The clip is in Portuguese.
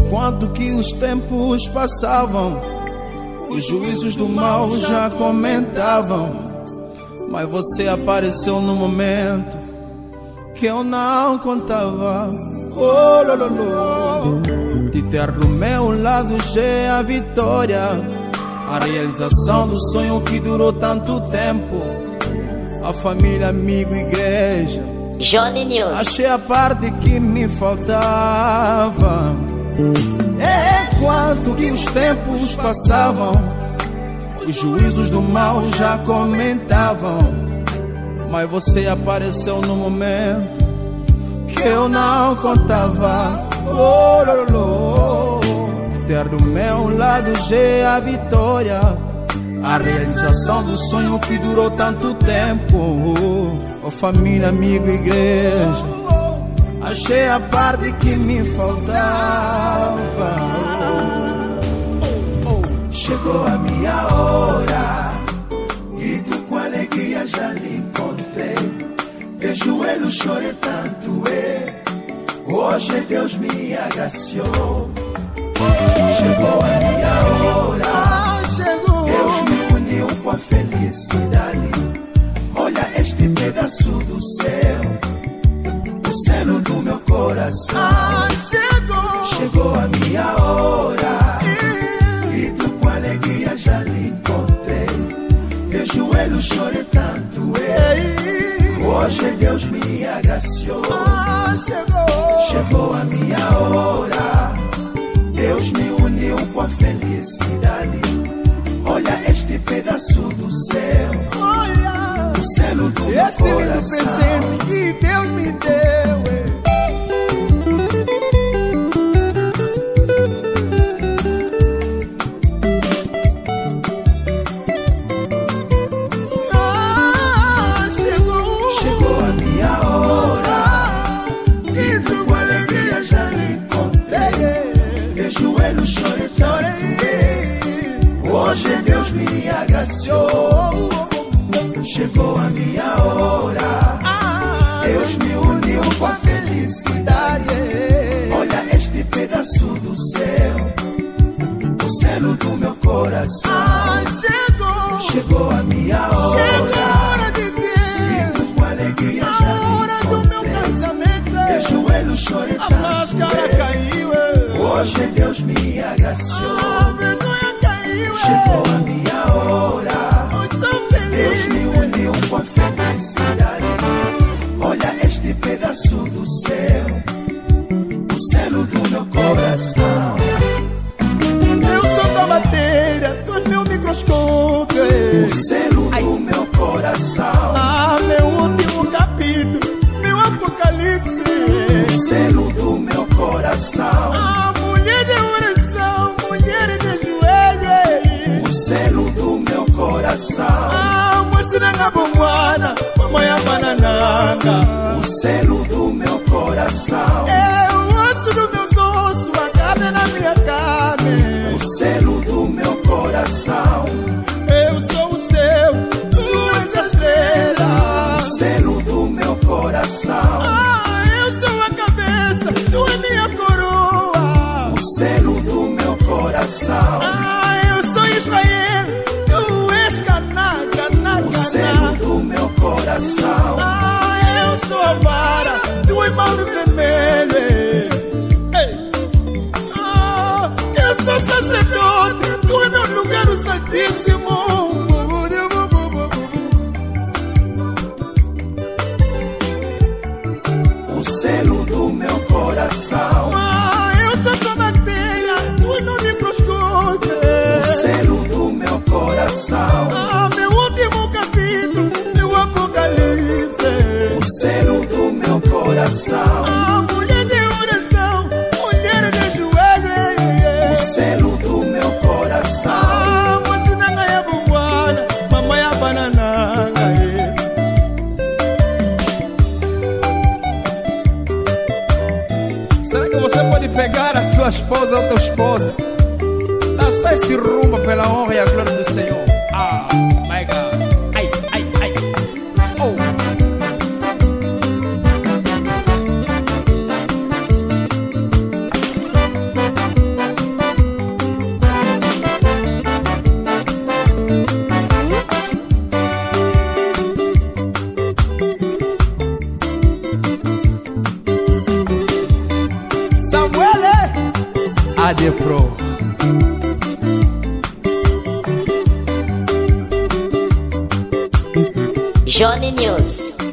Enquanto que os tempos passavam, os juízos do mal já comentavam. Mas você apareceu no momento que eu não contava. Oh, lololô. De ter do meu lado já é a vitória, a realização do sonho que durou tanto tempo. A família, amigo, igreja. Johnny News. Achei a parte que me faltava. Enquanto que os tempos passavam, os juízos do mal já comentavam. Mas você apareceu no momento que eu não contava. Oh, lolô. Ter do meu lado já é a vitória, a realização do sonho que durou tanto tempo. Oh, família, amigo, igreja. Achei a parte que me faltava. Chegou a minha hora e tu com alegria já lhe encontrei. De joelho chorei tanto, hoje Deus me agraciou. Chegou a minha hora, Deus me uniu com a felicidade. Olha este pedaço do céu, o seno do meu coração. Chegou a minha hora e tu com alegria já lhe encontrei. De joelho chorei tanto, hoje Deus me agraciou. Chegou a minha hora, Deus me uniu com a felicidade. Olha este pedaço do céu, o seno do meu coração. Este presente que Deus me deu. Chegou a minha hora e tu com alegria já lhe encontrei. De joelho chorei tanto, hoje Deus me agraciou. Chegou a minha hora, Deus me uniu com a felicidade. Olha este pedaço do céu, o seno do meu coração. Chegou a minha hora de Deus, e tu com alegria já lhe encontrei. De joelho chorei tanto, a máscara caiu. Hoje Deus me agraciou. Chegou a minha hora, Deus me uniu com a felicidade. Olha este pedaço do céu, o seno do meu coração. Eu sou da madeira do meu microscópio, o selo do meu coração. Meu último capítulo, meu apocalipse, o selo do meu coração. Mulher de oração, mulher de joelho, o selo do meu coração. Mocinanga bomwana, mamãe banananga, o selo do meu coração. É o osso do meus ossos, a carne na minha carne, o selo do meu coração. Eu sou o céu, tu és a estrela, o selo do meu coração. Eu sou a cabeça, tu és minha coroa, o selo do meu coração. Eu sou Israel, tu és Canaã, o selo do meu coração. Eu sou a vara do irmão vermelho. Eu sou sacerdote, tu é meu lugar o santíssimo. O selo do meu coração. Eu sou tua madeira, tu é meu microscópio. O selo do meu coração. Meu último capítulo, meu apocalipse, o selo do meu coração. Mulher de oração, mulher de joelho, o selo do meu coração. Mocinanga ya bomwana, mamãe ya banananga. Será que você pode pegar a tua esposa ou teu esposo, dançar esse rumba pela honra e a glória do Senhor? My God. Ai, ai, ai. Oh. Johnny News.